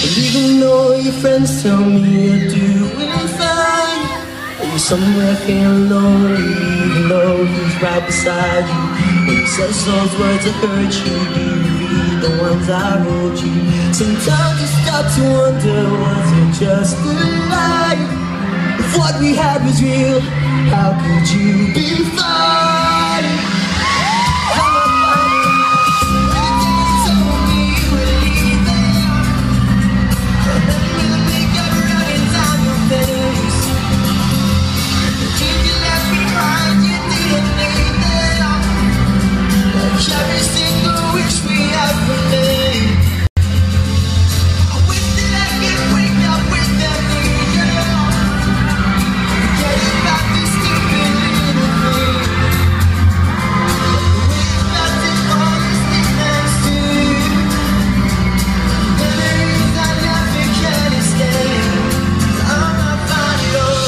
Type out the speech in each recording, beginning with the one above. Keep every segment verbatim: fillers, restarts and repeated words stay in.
And even though your friends tell me you're doing fine, and you're somewhere feeling lonely, even though he's right beside you. When he says those words that hurt you, do you read the ones I wrote you? Sometimes you start to wonder, was it just a lie? If what we had was real, how could you be fine? Every single wish we have remained. I wish that I could wake up with them again. Forget about this stupid little thing. Wish nothing more than stick next to you. Memories I never can escape. 'Cause I'm not fine at all.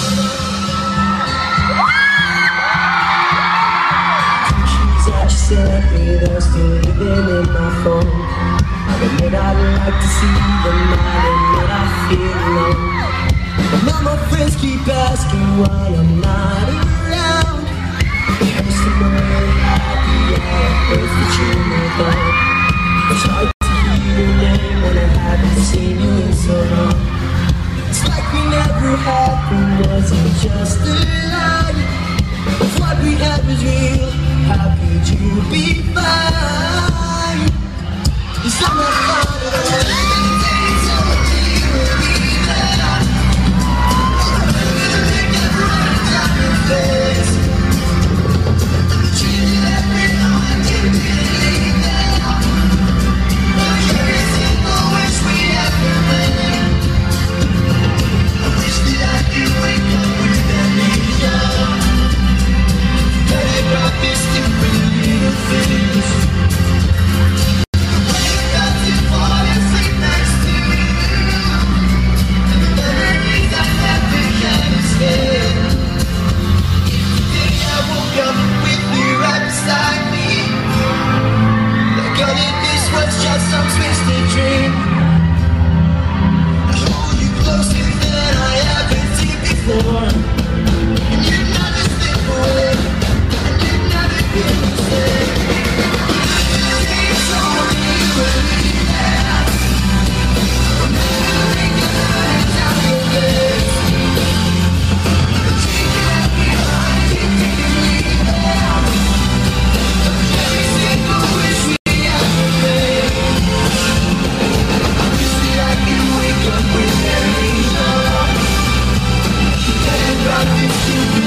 Sent me, they're still living in my phone. I admit I'd like to see them, I admit I feel alone. But now my friends keep asking why I'm not around. It hurts to know that I'll be all it hurts that you moved on. It's hard to hear your name when I haven't seen you in so long. It's like we never happened, was it just a lie? If what we had was real, how could you be fine? 'Cause I'm not fine at all. Some twisted dream. I hold you closer than I ever did before. And you never slip away, and you never feel the same. You told me you would be there. I'll never make a better time for this. But you left behind, you didn't leave there. Every single wish we ever made. With every love, and I miss you.